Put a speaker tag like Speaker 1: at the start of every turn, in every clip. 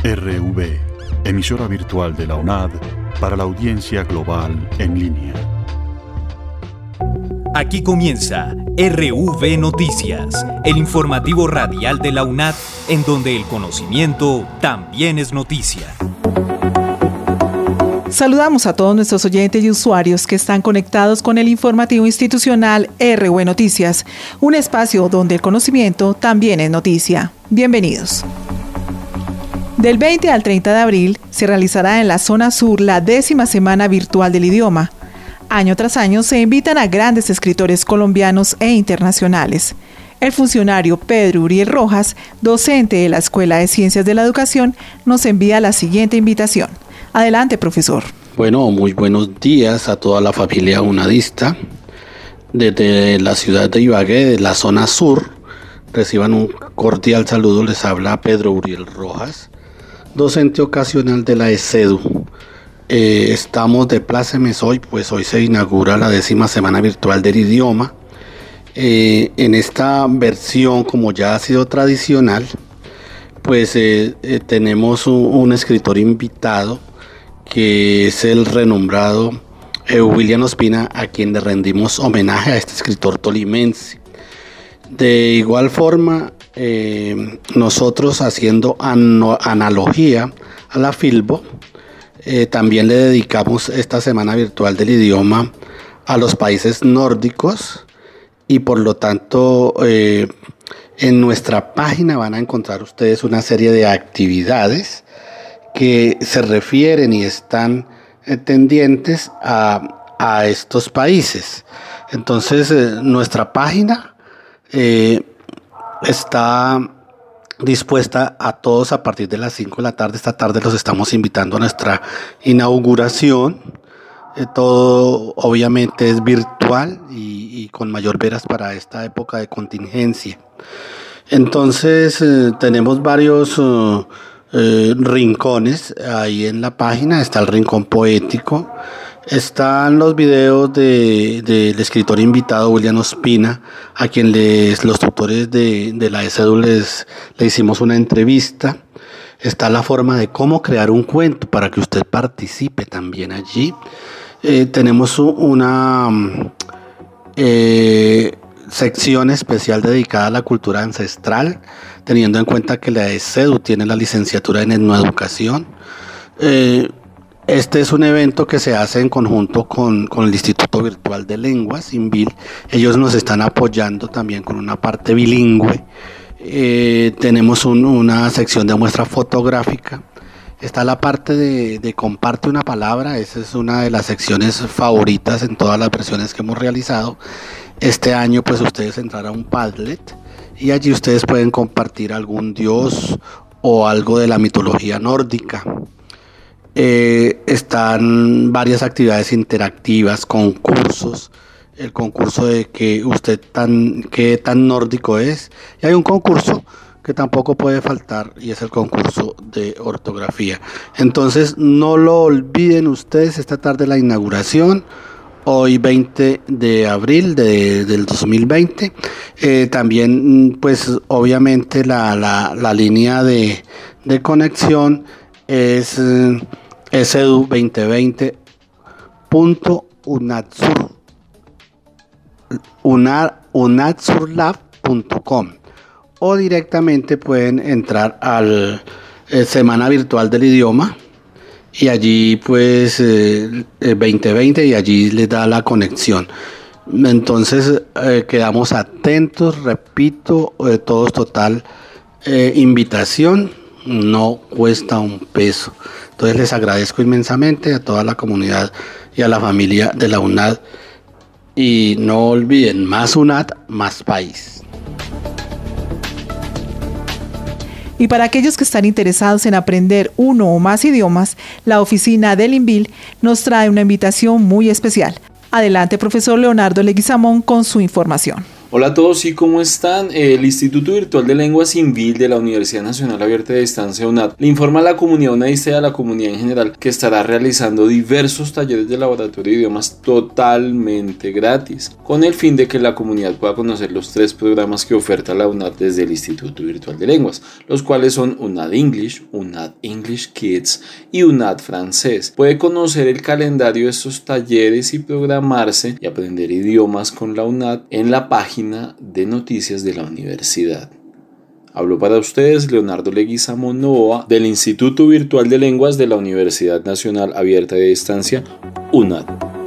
Speaker 1: RV, emisora virtual de la UNAD para la audiencia global en línea.
Speaker 2: Aquí comienza RV Noticias, el informativo radial de la UNAD, en donde el conocimiento también es noticia.
Speaker 3: Saludamos a todos nuestros oyentes y usuarios que están conectados con el informativo institucional RV Noticias, un espacio donde el conocimiento también es noticia. Bienvenidos. Del 20 al 30 de abril se realizará en la zona sur la 10ª Semana Virtual del Idioma. Año tras año se invitan a grandes escritores colombianos e internacionales. El funcionario Pedro Uriel Rojas, docente de la Escuela de Ciencias de la Educación, nos envía la siguiente invitación. Adelante, profesor.
Speaker 4: Bueno, muy buenos días a toda la familia unadista. Desde la ciudad de Ibagué, de la zona sur, reciban un cordial saludo. Les habla Pedro Uriel Rojas, docente ocasional de la ESEDU. Estamos de plácemes hoy, pues hoy se inaugura la 10ª Semana Virtual del Idioma. En esta versión, como ya ha sido tradicional, pues tenemos un escritor invitado, que es el renombrado William Ospina, a quien le rendimos homenaje a este escritor tolimense. De igual forma, nosotros haciendo analogía a la Filbo, también le dedicamos esta Semana Virtual del Idioma a los países nórdicos y por lo tanto en nuestra página van a encontrar ustedes una serie de actividades que se refieren y están tendientes a estos países. Entonces nuestra página está dispuesta a todos a partir de las 5 de la tarde. Esta tarde los estamos invitando a nuestra inauguración. Todo obviamente es virtual y con mayor veras para esta época de contingencia. Entonces tenemos varios rincones ahí en la página. Está el rincón poético, están los videos del escritor invitado William Ospina, a quien los tutores de la ESEDU le hicimos una entrevista. Está la forma de cómo crear un cuento para que usted participe también allí. Tenemos una sección especial dedicada a la cultura ancestral, teniendo en cuenta que la ESEDU tiene la licenciatura en etnoeducación. Este es un evento que se hace en conjunto con el Instituto Virtual de Lenguas, INVIL. Ellos nos están apoyando también con una parte bilingüe. Tenemos una sección de muestra fotográfica. Está la parte de comparte una palabra. Esa es una de las secciones favoritas en todas las versiones que hemos realizado. Este año pues ustedes entrarán a un Padlet y allí ustedes pueden compartir algún dios o algo de la mitología nórdica. Están varias actividades interactivas, concursos, el concurso de que usted qué tan nórdico es, y hay un concurso que tampoco puede faltar y es el concurso de ortografía. Entonces no lo olviden ustedes, esta tarde la inauguración, hoy 20 de abril del 2020. También pues obviamente la línea de conexión es esedu2020.unadsurlab.com o directamente pueden entrar al Semana Virtual del Idioma y allí pues 2020 y allí les da la conexión. Entonces quedamos atentos, repito, todos total invitación, no cuesta un peso. Entonces les agradezco inmensamente a toda la comunidad y a la familia de la UNAD. Y no olviden, más UNAD, más país.
Speaker 3: Y para aquellos que están interesados en aprender uno o más idiomas, la oficina del INVIL nos trae una invitación muy especial. Adelante, profesor Leonardo Leguizamón, con su información.
Speaker 5: Hola a todos, ¿y cómo están? El Instituto Virtual de Lenguas INVIL de la Universidad Nacional Abierta de Distancia UNAD le informa a la comunidad unadista y a la comunidad en general que estará realizando diversos talleres de laboratorio de idiomas totalmente gratis, con el fin de que la comunidad pueda conocer los 3 programas que oferta la UNAD desde el Instituto Virtual de Lenguas, los cuales son UNAD English, UNAD English Kids y UNAD Francés. Puede conocer el calendario de estos talleres y programarse y aprender idiomas con la UNAD en la página de noticias de la universidad. Habló para ustedes Leonardo Leguizamo Novoa del Instituto Virtual de Lenguas de la Universidad Nacional Abierta de Distancia, UNAD.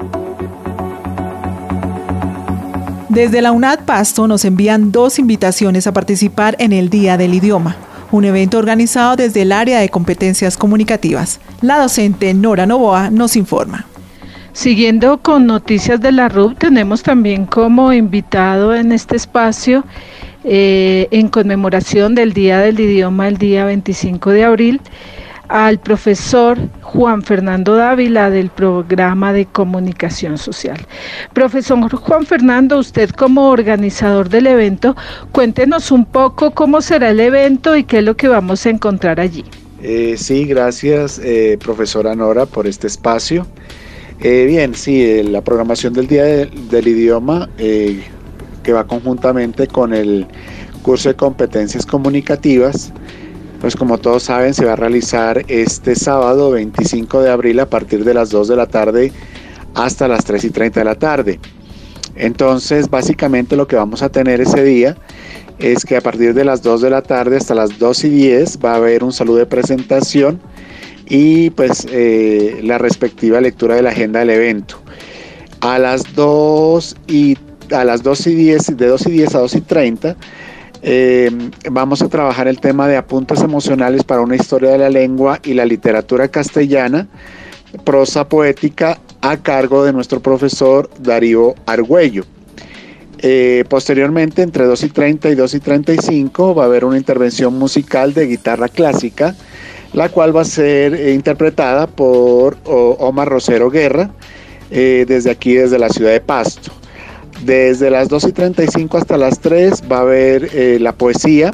Speaker 3: Desde la UNAD Pasto nos envían 2 invitaciones a participar en el Día del Idioma, un evento organizado desde el área de competencias comunicativas. La docente Nora Novoa nos informa.
Speaker 6: Siguiendo con noticias de la RUB, tenemos también como invitado en este espacio, en conmemoración del Día del Idioma, el día 25 de abril, al profesor Juan Fernando Dávila del Programa de Comunicación Social. Profesor Juan Fernando, usted como organizador del evento, cuéntenos un poco cómo será el evento y qué es lo que vamos a encontrar allí.
Speaker 7: Sí, gracias profesora Nora por este espacio. La programación del Día del Idioma que va conjuntamente con el curso de competencias comunicativas, pues como todos saben se va a realizar este sábado 25 de abril a partir de las 2 de la tarde hasta las 3:30 de la tarde. Entonces básicamente lo que vamos a tener ese día es que a partir de las 2 de la tarde hasta las 2:10 va a haber un saludo de presentación y pues la respectiva lectura de la agenda del evento. A las 2:10, de 2:10 a 2:30 vamos a trabajar el tema de apuntes emocionales para una historia de la lengua y la literatura castellana, prosa poética a cargo de nuestro profesor Darío Argüello. Posteriormente, entre 2:30 y 2:35 va a haber una intervención musical de guitarra clásica, la cual va a ser interpretada por Omar Rosero Guerra, desde la ciudad de Pasto. Desde las 2:35 hasta las 3 va a haber la poesía.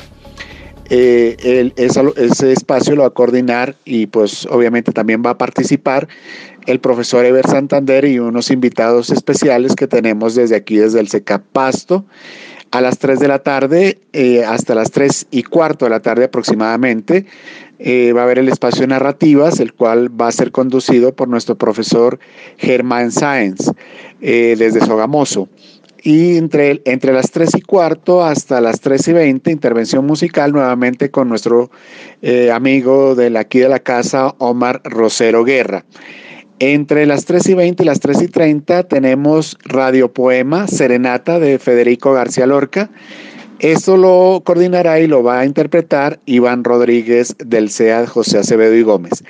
Speaker 7: Ese espacio lo va a coordinar y pues obviamente también va a participar el profesor Ever Santander y unos invitados especiales que tenemos desde el CECAP Pasto. A las 3 de la tarde, hasta las 3:15 de la tarde aproximadamente, va a haber el espacio de narrativas, el cual va a ser conducido por nuestro profesor Germán Sáenz, desde Sogamoso. Y entre las 3:15 hasta las 3:20, intervención musical nuevamente con nuestro amigo de aquí de la casa, Omar Rosero Guerra. Entre las 3:20 y las 3:30 tenemos radiopoema Serenata de Federico García Lorca. Esto lo coordinará y lo va a interpretar Iván Rodríguez del CEAD José Acevedo y Gómez.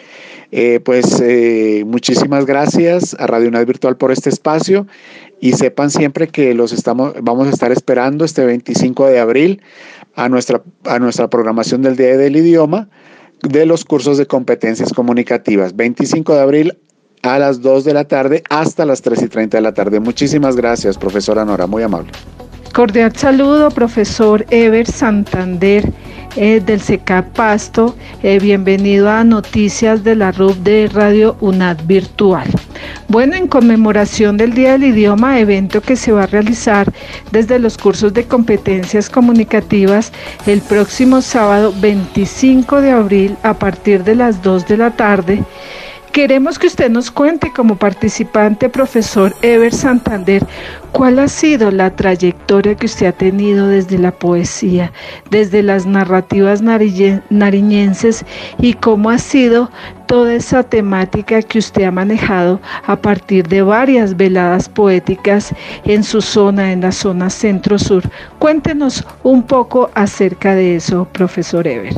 Speaker 7: Muchísimas gracias a Radio UNAD Virtual por este espacio y sepan siempre que vamos a estar esperando este 25 de abril a nuestra programación del Día del Idioma de los cursos de competencias comunicativas. 25 de abril a las 2 de la tarde hasta las 3:30 de la tarde. Muchísimas gracias, profesora Nora, muy amable.
Speaker 6: Cordial saludo, profesor Ever Santander del CECAP Pasto. Bienvenido a Noticias de la RUB de Radio UNAD Virtual. Bueno, en conmemoración del Día del Idioma, evento que se va a realizar desde los cursos de competencias comunicativas el próximo sábado 25 de abril a partir de las 2 de la tarde. Queremos que usted nos cuente como participante, profesor Ever Santander, cuál ha sido la trayectoria que usted ha tenido desde la poesía, desde las narrativas nariñenses y cómo ha sido toda esa temática que usted ha manejado a partir de varias veladas poéticas en su zona, en la zona centro-sur. Cuéntenos un poco acerca de eso, profesor Ever.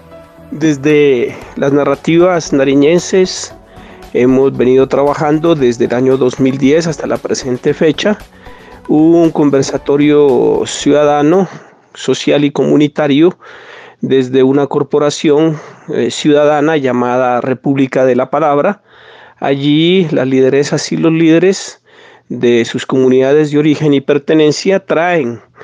Speaker 8: Desde las narrativas nariñenses hemos venido trabajando desde el año 2010 hasta la presente fecha un conversatorio ciudadano, social y comunitario desde una corporación ciudadana llamada República de la Palabra. Allí las lideresas y los líderes de sus comunidades de origen y pertenencia traen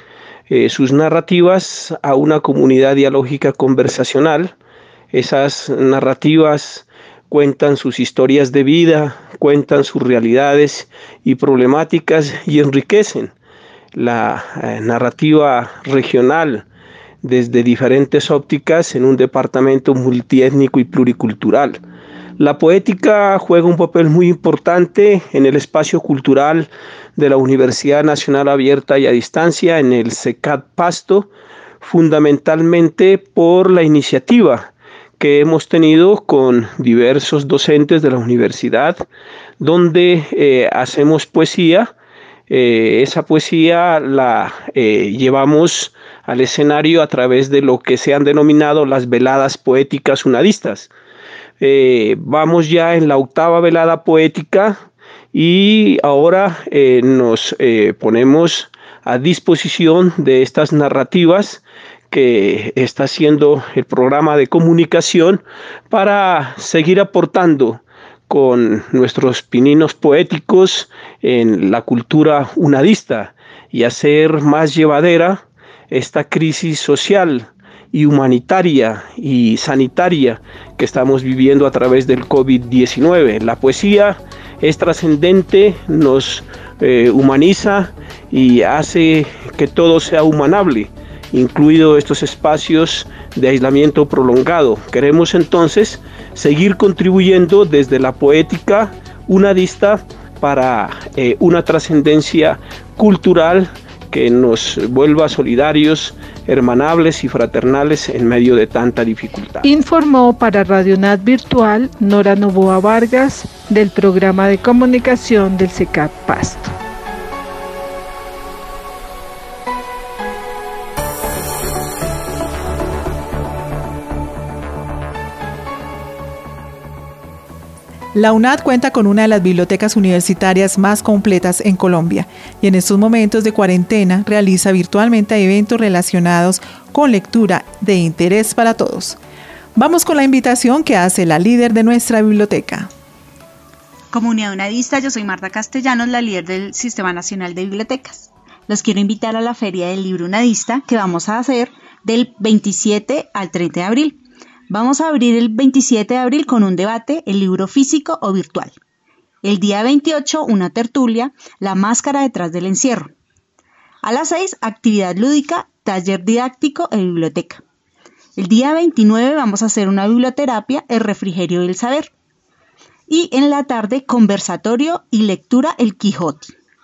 Speaker 8: sus narrativas a una comunidad dialógica conversacional. Esas narrativas cuentan sus historias de vida, cuentan sus realidades y problemáticas y enriquecen la narrativa regional desde diferentes ópticas en un departamento multiétnico y pluricultural. La poética juega un papel muy importante en el espacio cultural de la Universidad Nacional Abierta y a Distancia, en el CECAT Pasto, fundamentalmente por la iniciativa que hemos tenido con diversos docentes de la universidad, donde hacemos poesía. Esa poesía la llevamos al escenario a través de lo que se han denominado las veladas poéticas unadistas. Vamos ya en la 8ª velada poética y ahora nos ponemos a disposición de estas narrativas que está haciendo el programa de comunicación para seguir aportando con nuestros pininos poéticos en la cultura unadista y hacer más llevadera esta crisis social y humanitaria y sanitaria que estamos viviendo a través del COVID-19. La poesía es trascendente, nos humaniza y hace que todo sea humanable, incluido estos espacios de aislamiento prolongado. Queremos entonces seguir contribuyendo desde la poética unadista para una trascendencia cultural que nos vuelva solidarios, hermanables y fraternales en medio de tanta dificultad.
Speaker 6: Informó para Radio UNAD Virtual Nora Novoa Vargas del programa de comunicación del CECAP Pasto.
Speaker 3: La UNAD cuenta con una de las bibliotecas universitarias más completas en Colombia y en estos momentos de cuarentena realiza virtualmente eventos relacionados con lectura de interés para todos. Vamos con la invitación que hace la líder de nuestra biblioteca.
Speaker 9: Comunidad unadista, yo soy Marta Castellanos, la líder del Sistema Nacional de Bibliotecas. Los quiero invitar a la Feria del Libro Unadista que vamos a hacer del 27 al 30 de abril. Vamos a abrir el 27 de abril con un debate, el libro físico o virtual. El día 28, una tertulia, la máscara detrás del encierro. A las 6, actividad lúdica, taller didáctico en biblioteca. El día 29 vamos a hacer una biblioterapia, el refrigerio del saber. Y en la tarde, conversatorio y lectura, el Quijote.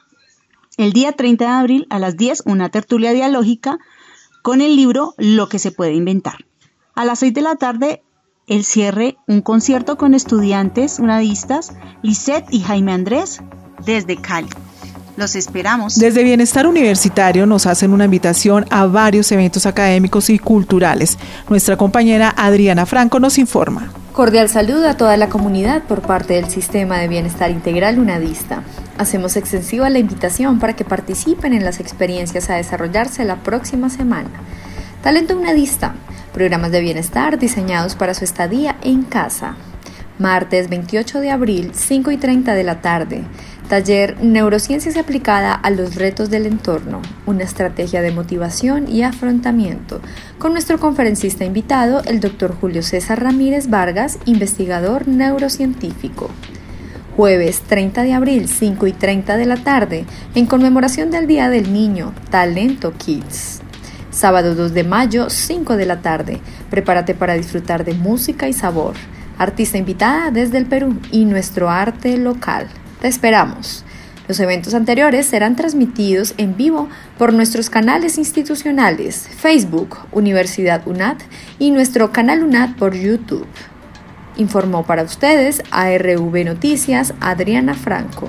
Speaker 9: El día 30 de abril, a las 10, una tertulia dialógica con el libro Lo que se puede inventar. A las 6 de la tarde, el cierre, un concierto con estudiantes unadistas, Lisette y Jaime Andrés, desde Cali. Los esperamos.
Speaker 3: Desde Bienestar Universitario nos hacen una invitación a varios eventos académicos y culturales. Nuestra compañera Adriana Franco nos informa.
Speaker 10: Cordial saludo a toda la comunidad por parte del Sistema de Bienestar Integral Unadista. Hacemos extensiva la invitación para que participen en las experiencias a desarrollarse la próxima semana. Talento Unadista, programas de bienestar diseñados para su estadía en casa. Martes 28 de abril, 5:30 de la tarde. Taller Neurociencias aplicada a los retos del entorno, una estrategia de motivación y afrontamiento, con nuestro conferencista invitado, el Dr. Julio César Ramírez Vargas, investigador neurocientífico. Jueves 30 de abril, 5:30 de la tarde, en conmemoración del Día del Niño, Talento Kids. Sábado 2 de mayo, 5 de la tarde. Prepárate para disfrutar de música y sabor. Artista invitada desde el Perú y nuestro arte local. Te esperamos. Los eventos anteriores serán transmitidos en vivo por nuestros canales institucionales, Facebook, Universidad UNAD y nuestro canal UNAD por YouTube. Informó para ustedes ARV Noticias, Adriana Franco.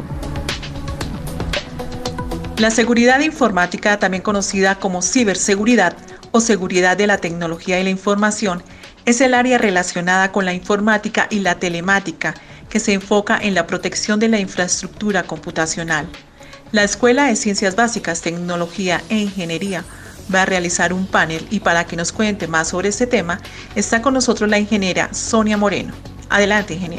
Speaker 3: La seguridad informática, también conocida como ciberseguridad o seguridad de la tecnología y la información, es el área relacionada con la informática y la telemática que se enfoca en la protección de la infraestructura computacional. La Escuela de Ciencias Básicas, Tecnología e Ingeniería va a realizar un panel y para que nos cuente más sobre este tema está con nosotros la ingeniera Sonia Moreno. Adelante, ingeniera.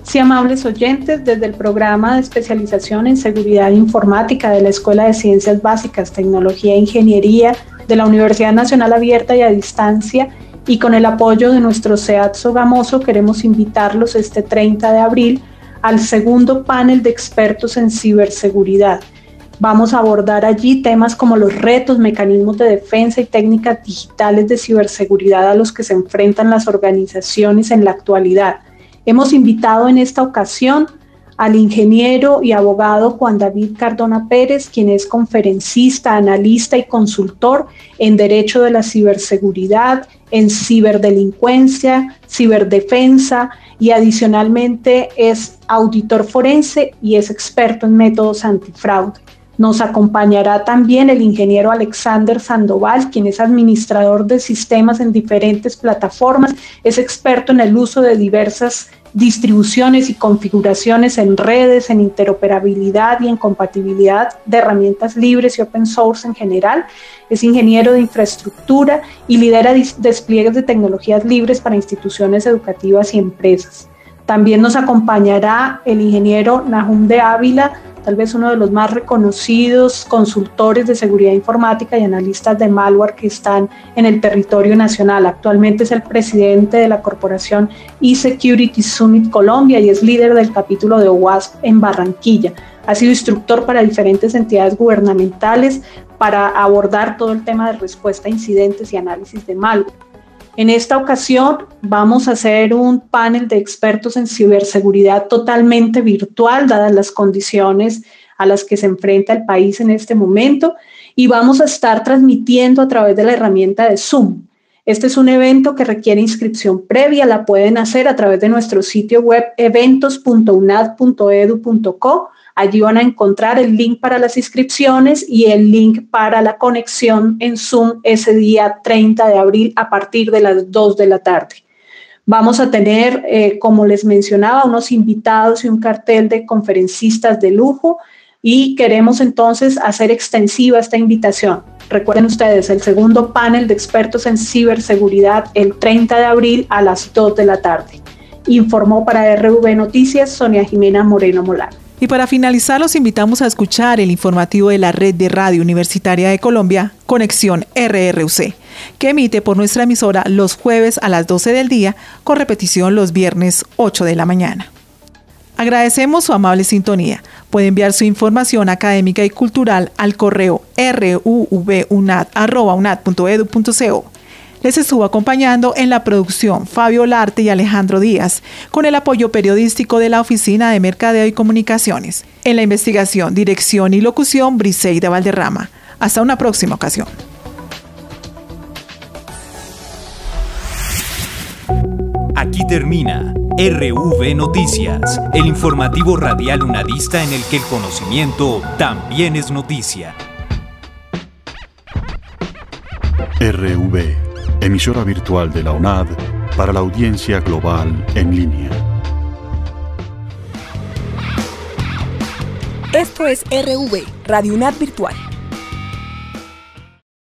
Speaker 11: Sí, amables oyentes, desde el programa de especialización en seguridad informática de la Escuela de Ciencias Básicas, Tecnología e Ingeniería de la Universidad Nacional Abierta y a Distancia y con el apoyo de nuestro SEAD Sogamoso, queremos invitarlos este 30 de abril al segundo panel de expertos en ciberseguridad. Vamos a abordar allí temas como los retos, mecanismos de defensa y técnicas digitales de ciberseguridad a los que se enfrentan las organizaciones en la actualidad. Hemos invitado en esta ocasión al ingeniero y abogado Juan David Cardona Pérez, quien es conferencista, analista y consultor en Derecho de la Ciberseguridad, en ciberdelincuencia, ciberdefensa y adicionalmente es auditor forense y es experto en métodos antifraude. Nos acompañará también el ingeniero Alexander Sandoval, quien es administrador de sistemas en diferentes plataformas, es experto en el uso de diversas distribuciones y configuraciones en redes, en interoperabilidad y en compatibilidad de herramientas libres y open source en general. Es ingeniero de infraestructura y lidera despliegues de tecnologías libres para instituciones educativas y empresas. También nos acompañará el ingeniero Nahum de Ávila, tal vez uno de los más reconocidos consultores de seguridad informática y analistas de malware que están en el territorio nacional. Actualmente es el presidente de la corporación eSecurity Summit Colombia y es líder del capítulo de OWASP en Barranquilla. Ha sido instructor para diferentes entidades gubernamentales para abordar todo el tema de respuesta a incidentes y análisis de malware. En esta ocasión vamos a hacer un panel de expertos en ciberseguridad totalmente virtual, dadas las condiciones a las que se enfrenta el país en este momento, y vamos a estar transmitiendo a través de la herramienta de Zoom. Este es un evento que requiere inscripción previa, la pueden hacer a través de nuestro sitio web eventos.unad.edu.co. Allí van a encontrar el link para las inscripciones y el link para la conexión en Zoom ese día 30 de abril a partir de las 2 de la tarde. Vamos a tener, como les mencionaba, unos invitados y un cartel de conferencistas de lujo y queremos entonces hacer extensiva esta invitación. Recuerden ustedes, el segundo panel de expertos en ciberseguridad el 30 de abril a las 2 de la tarde. Informó para RV Noticias Sonia Jimena Moreno Molano.
Speaker 3: Y para finalizar, los invitamos a escuchar el informativo de la Red de Radio Universitaria de Colombia, Conexión RRUC, que emite por nuestra emisora los jueves a las 12 del día, con repetición los viernes 8 de la mañana. Agradecemos su amable sintonía. Puede enviar su información académica y cultural al correo ruvunad@unad.edu.co. Les estuvo acompañando en la producción Fabio Larte y Alejandro Díaz, con el apoyo periodístico de la Oficina de Mercadeo y Comunicaciones. En la investigación, dirección y locución, Briseida Valderrama. Hasta una próxima ocasión.
Speaker 2: Aquí termina RV Noticias, el informativo radial unadista en el que el conocimiento también es noticia.
Speaker 1: RV, emisora virtual de la UNAD para la audiencia global en línea.
Speaker 12: Esto es RV, Radio UNAD Virtual.